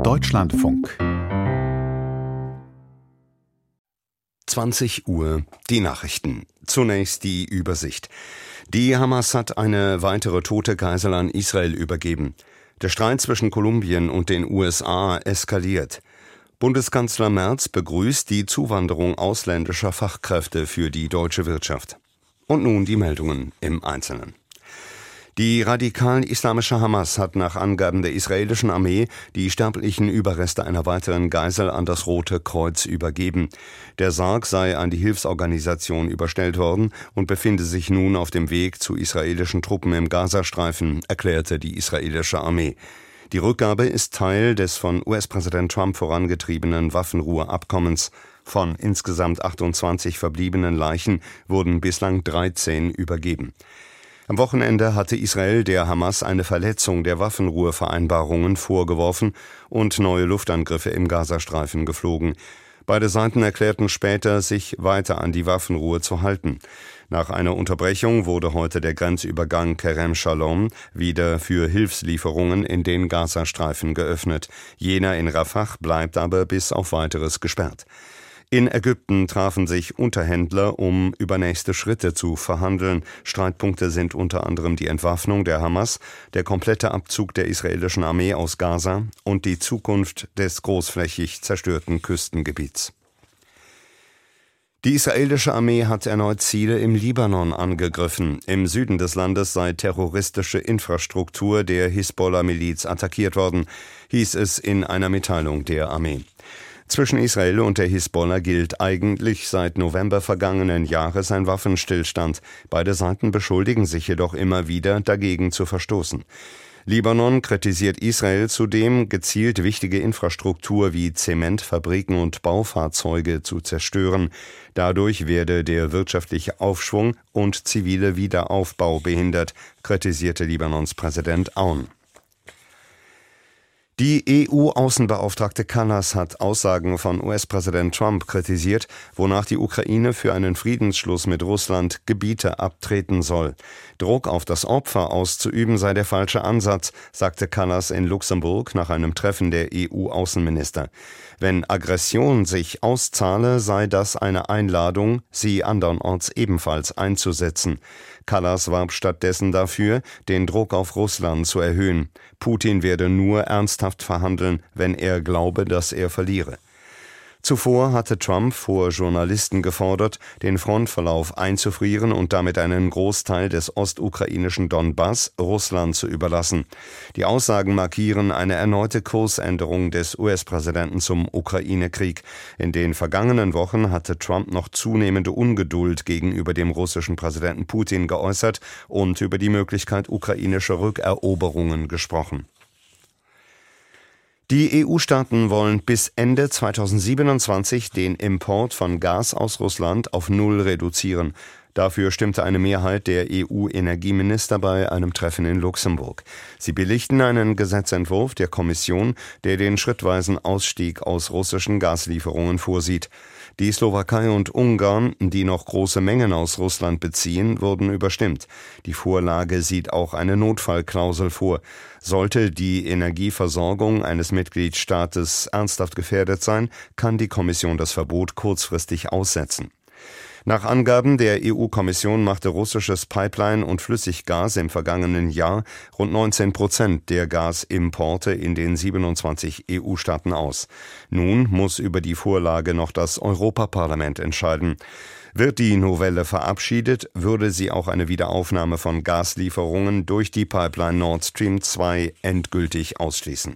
Deutschlandfunk. 20 Uhr, die Nachrichten. Zunächst die Übersicht. Die Hamas hat eine weitere tote Geisel an Israel übergeben. Der Streit zwischen Kolumbien und den USA eskaliert. Bundeskanzler Merz begrüßt die Zuwanderung ausländischer Fachkräfte für die deutsche Wirtschaft. Und nun die Meldungen im Einzelnen. Die radikal-islamische Hamas hat nach Angaben der israelischen Armee die sterblichen Überreste einer weiteren Geisel an das Rote Kreuz übergeben. Der Sarg sei an die Hilfsorganisation überstellt worden und befinde sich nun auf dem Weg zu israelischen Truppen im Gazastreifen, erklärte die israelische Armee. Die Rückgabe ist Teil des von US-Präsident Trump vorangetriebenen Waffenruheabkommens. Von insgesamt 28 verbliebenen Leichen wurden bislang 13 übergeben. Am Wochenende hatte Israel der Hamas eine Verletzung der Waffenruhevereinbarungen vorgeworfen und neue Luftangriffe im Gazastreifen geflogen. Beide Seiten erklärten später, sich weiter an die Waffenruhe zu halten. Nach einer Unterbrechung wurde heute der Grenzübergang Kerem Shalom wieder für Hilfslieferungen in den Gazastreifen geöffnet. Jener in Rafah bleibt aber bis auf Weiteres gesperrt. In Ägypten trafen sich Unterhändler, um über nächste Schritte zu verhandeln. Streitpunkte sind unter anderem die Entwaffnung der Hamas, der komplette Abzug der israelischen Armee aus Gaza und die Zukunft des großflächig zerstörten Küstengebiets. Die israelische Armee hat erneut Ziele im Libanon angegriffen. Im Süden des Landes sei terroristische Infrastruktur der Hisbollah-Miliz attackiert worden, hieß es in einer Mitteilung der Armee. Zwischen Israel und der Hisbollah gilt eigentlich seit November vergangenen Jahres ein Waffenstillstand. Beide Seiten beschuldigen sich jedoch immer wieder, dagegen zu verstoßen. Libanon kritisiert Israel zudem, gezielt wichtige Infrastruktur wie Zementfabriken und Baufahrzeuge zu zerstören. Dadurch werde der wirtschaftliche Aufschwung und zivile Wiederaufbau behindert, kritisierte Libanons Präsident Aoun. Die EU-Außenbeauftragte Kallas hat Aussagen von US-Präsident Trump kritisiert, wonach die Ukraine für einen Friedensschluss mit Russland Gebiete abtreten soll. Druck auf das Opfer auszuüben sei der falsche Ansatz, sagte Kallas in Luxemburg nach einem Treffen der EU-Außenminister. Wenn Aggression sich auszahle, sei das eine Einladung, sie andernorts ebenfalls einzusetzen. Kallas warb stattdessen dafür, den Druck auf Russland zu erhöhen. Putin werde nur ernsthaft verhandeln, wenn er glaube, dass er verliere. Zuvor hatte Trump vor Journalisten gefordert, den Frontverlauf einzufrieren und damit einen Großteil des ostukrainischen Donbass Russland zu überlassen. Die Aussagen markieren eine erneute Kursänderung des US-Präsidenten zum Ukraine-Krieg. In den vergangenen Wochen hatte Trump noch zunehmende Ungeduld gegenüber dem russischen Präsidenten Putin geäußert und über die Möglichkeit ukrainischer Rückeroberungen gesprochen. Die EU-Staaten wollen bis Ende 2027 den Import von Gas aus Russland auf Null reduzieren. Dafür stimmte eine Mehrheit der EU-Energieminister bei einem Treffen in Luxemburg. Sie billigten einen Gesetzentwurf der Kommission, der den schrittweisen Ausstieg aus russischen Gaslieferungen vorsieht. Die Slowakei und Ungarn, die noch große Mengen aus Russland beziehen, wurden überstimmt. Die Vorlage sieht auch eine Notfallklausel vor. Sollte die Energieversorgung eines Mitgliedstaates ernsthaft gefährdet sein, kann die Kommission das Verbot kurzfristig aussetzen. Nach Angaben der EU-Kommission machte russisches Pipeline- und Flüssiggas im vergangenen Jahr rund 19% der Gasimporte in den 27 EU-Staaten aus. Nun muss über die Vorlage noch das Europaparlament entscheiden. Wird die Novelle verabschiedet, würde sie auch eine Wiederaufnahme von Gaslieferungen durch die Pipeline Nord Stream 2 endgültig ausschließen.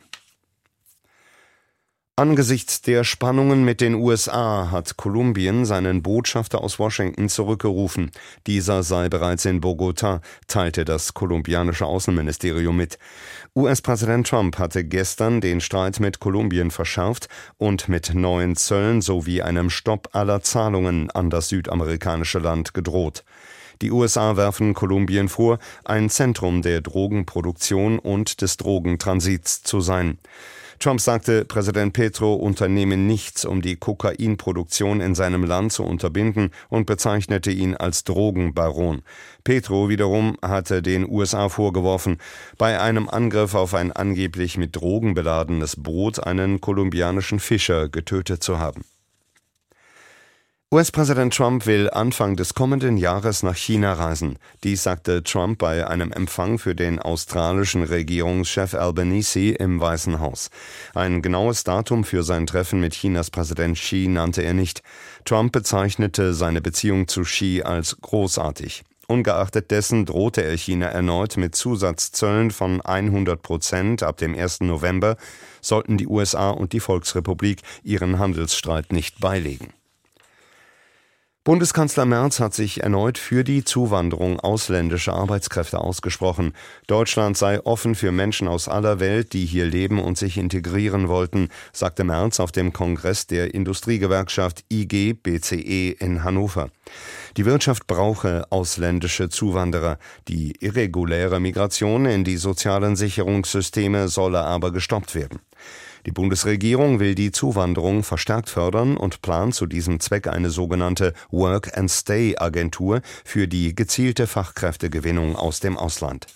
Angesichts der Spannungen mit den USA hat Kolumbien seinen Botschafter aus Washington zurückgerufen. Dieser sei bereits in Bogotá, teilte das kolumbianische Außenministerium mit. US-Präsident Trump hatte gestern den Streit mit Kolumbien verschärft und mit neuen Zöllen sowie einem Stopp aller Zahlungen an das südamerikanische Land gedroht. Die USA werfen Kolumbien vor, ein Zentrum der Drogenproduktion und des Drogentransits zu sein. Trump sagte, Präsident Petro unternehme nichts, um die Kokainproduktion in seinem Land zu unterbinden und bezeichnete ihn als Drogenbaron. Petro wiederum hatte den USA vorgeworfen, bei einem Angriff auf ein angeblich mit Drogen beladenes Boot einen kolumbianischen Fischer getötet zu haben. US-Präsident Trump will Anfang des kommenden Jahres nach China reisen. Dies sagte Trump bei einem Empfang für den australischen Regierungschef Albanese im Weißen Haus. Ein genaues Datum für sein Treffen mit Chinas Präsident Xi nannte er nicht. Trump bezeichnete seine Beziehung zu Xi als großartig. Ungeachtet dessen drohte er China erneut mit Zusatzzöllen von 100% ab dem 1. November, sollten die USA und die Volksrepublik ihren Handelsstreit nicht beilegen. Bundeskanzler Merz hat sich erneut für die Zuwanderung ausländischer Arbeitskräfte ausgesprochen. Deutschland sei offen für Menschen aus aller Welt, die hier leben und sich integrieren wollten, sagte Merz auf dem Kongress der Industriegewerkschaft IG BCE in Hannover. Die Wirtschaft brauche ausländische Zuwanderer. Die irreguläre Migration in die sozialen Sicherungssysteme solle aber gestoppt werden. Die Bundesregierung will die Zuwanderung verstärkt fördern und plant zu diesem Zweck eine sogenannte Work-and-Stay-Agentur für die gezielte Fachkräftegewinnung aus dem Ausland.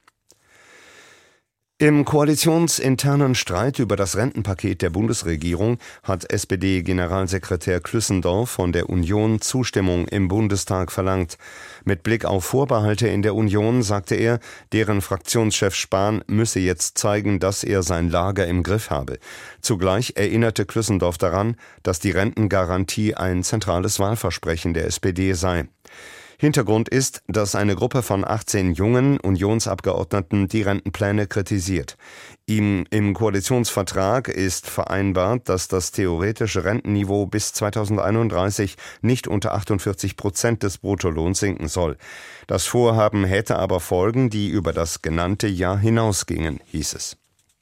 Im koalitionsinternen Streit über das Rentenpaket der Bundesregierung hat SPD-Generalsekretär Klüssendorf von der Union Zustimmung im Bundestag verlangt. Mit Blick auf Vorbehalte in der Union sagte er, deren Fraktionschef Spahn müsse jetzt zeigen, dass er sein Lager im Griff habe. Zugleich erinnerte Klüssendorf daran, dass die Rentengarantie ein zentrales Wahlversprechen der SPD sei. Hintergrund ist, dass eine Gruppe von 18 jungen Unionsabgeordneten die Rentenpläne kritisiert. Im Koalitionsvertrag ist vereinbart, dass das theoretische Rentenniveau bis 2031 nicht unter 48% des Bruttolohns sinken soll. Das Vorhaben hätte aber Folgen, die über das genannte Jahr hinausgingen, hieß es.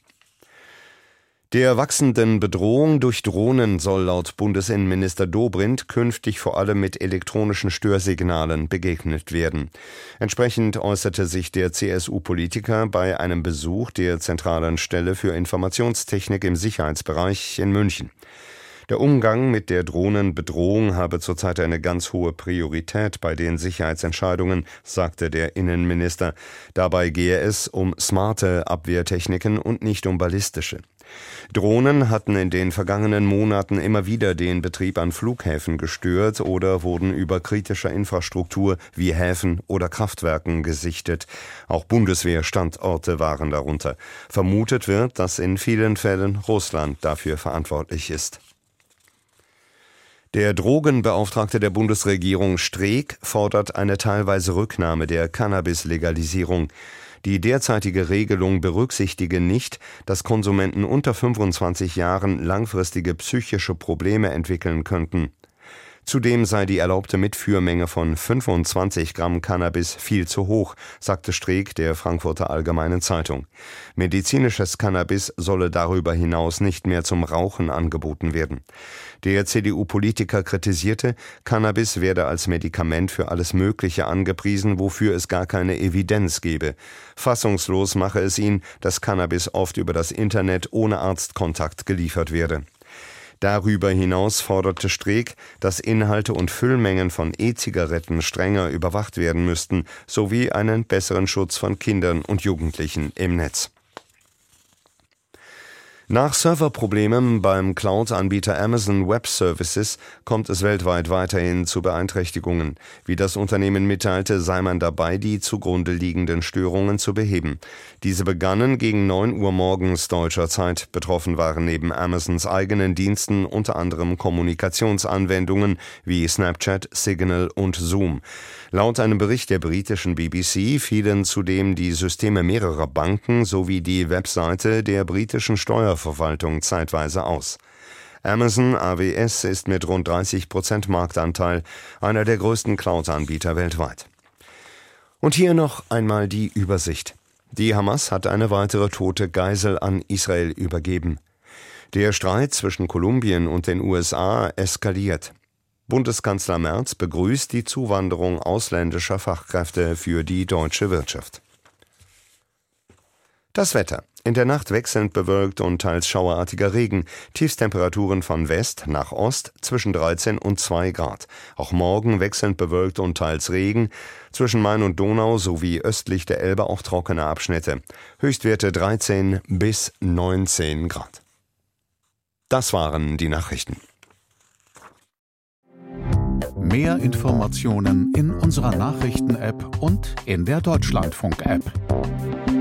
Der wachsenden Bedrohung durch Drohnen soll laut Bundesinnenminister Dobrindt künftig vor allem mit elektronischen Störsignalen begegnet werden. Entsprechend äußerte sich der CSU-Politiker bei einem Besuch der zentralen Stelle für Informationstechnik im Sicherheitsbereich in München. Der Umgang mit der Drohnenbedrohung habe zurzeit eine ganz hohe Priorität bei den Sicherheitsentscheidungen, sagte der Innenminister. Dabei gehe es um smarte Abwehrtechniken und nicht um ballistische. Drohnen hatten in den vergangenen Monaten immer wieder den Betrieb an Flughäfen gestört oder wurden über kritischer Infrastruktur wie Häfen oder Kraftwerken gesichtet. Auch Bundeswehrstandorte waren darunter. Vermutet wird, dass in vielen Fällen Russland dafür verantwortlich ist. Der Drogenbeauftragte der Bundesregierung Streeck fordert eine teilweise Rücknahme der Cannabis-Legalisierung. Die derzeitige Regelung berücksichtige nicht, dass Konsumenten unter 25 Jahren langfristige psychische Probleme entwickeln könnten. Zudem sei die erlaubte Mitführmenge von 25 Gramm Cannabis viel zu hoch, sagte Streeck der Frankfurter Allgemeinen Zeitung. Medizinisches Cannabis solle darüber hinaus nicht mehr zum Rauchen angeboten werden. Der CDU-Politiker kritisierte, Cannabis werde als Medikament für alles Mögliche angepriesen, wofür es gar keine Evidenz gebe. Fassungslos mache es ihn, dass Cannabis oft über das Internet ohne Arztkontakt geliefert werde. Darüber hinaus forderte Streeck, dass Inhalte und Füllmengen von E-Zigaretten strenger überwacht werden müssten, sowie einen besseren Schutz von Kindern und Jugendlichen im Netz. Nach Serverproblemen beim Cloud-Anbieter Amazon Web Services kommt es weltweit weiterhin zu Beeinträchtigungen. Wie das Unternehmen mitteilte, sei man dabei, die zugrunde liegenden Störungen zu beheben. Diese begannen gegen 9 Uhr morgens deutscher Zeit. Betroffen waren neben Amazons eigenen Diensten unter anderem Kommunikationsanwendungen wie Snapchat, Signal und Zoom. Laut einem Bericht der britischen BBC fielen zudem die Systeme mehrerer Banken sowie die Webseite der britischen Steuerverwaltung zeitweise aus. Amazon AWS ist mit rund 30% Marktanteil einer der größten Cloud-Anbieter weltweit. Und hier noch einmal die Übersicht. Die Hamas hat eine weitere tote Geisel an Israel übergeben. Der Streit zwischen Kolumbien und den USA eskaliert. Bundeskanzler Merz begrüßt die Zuwanderung ausländischer Fachkräfte für die deutsche Wirtschaft. Das Wetter. In der Nacht wechselnd bewölkt und teils schauerartiger Regen. Tiefstemperaturen von West nach Ost zwischen 13 und 2 Grad. Auch morgen wechselnd bewölkt und teils Regen. Zwischen Main und Donau sowie östlich der Elbe auch trockene Abschnitte. Höchstwerte 13 bis 19 Grad. Das waren die Nachrichten. Mehr Informationen in unserer Nachrichten-App und in der Deutschlandfunk-App.